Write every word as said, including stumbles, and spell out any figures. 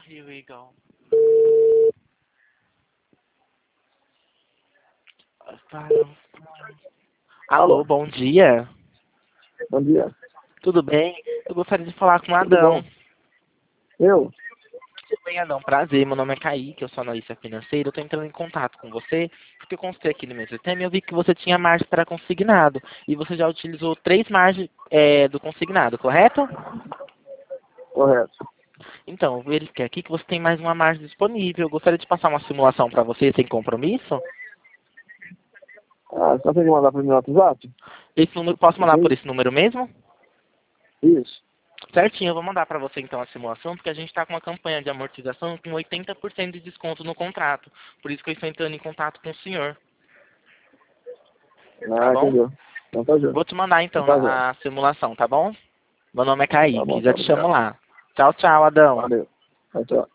Here we go. Alô, bom dia. Bom dia. Tudo bem? Eu gostaria de falar com o Tudo Adão. bom? Eu? Tudo bem, Adão? Prazer, meu nome é Kaique, eu sou analista financeiro. Eu estou entrando em contato com você porque eu consultei aqui no meu sistema e eu vi que você tinha margem para consignado. E você já utilizou três margens é, do consignado, correto? Correto. Então, eu verifiquei aqui que você tem mais uma margem disponível. Eu gostaria de passar uma simulação para você sem compromisso. Ah, você consegue mandar para mim no WhatsApp? Esse número, posso mandar Sim. por esse número mesmo? Isso. Certinho, eu vou mandar para você então a simulação, porque a gente está com uma campanha de amortização com oitenta por cento de desconto no contrato. Por isso que eu estou entrando em contato com o senhor. Tá Ah, bom? entendeu. Então tá Vou junto. te mandar então Tá bom. a simulação, tá bom? Meu nome é Tá bom, Kaique, já tá te chamo obrigado. lá. Tchau, tchau, Adão. Valeu. Tchau, tchau.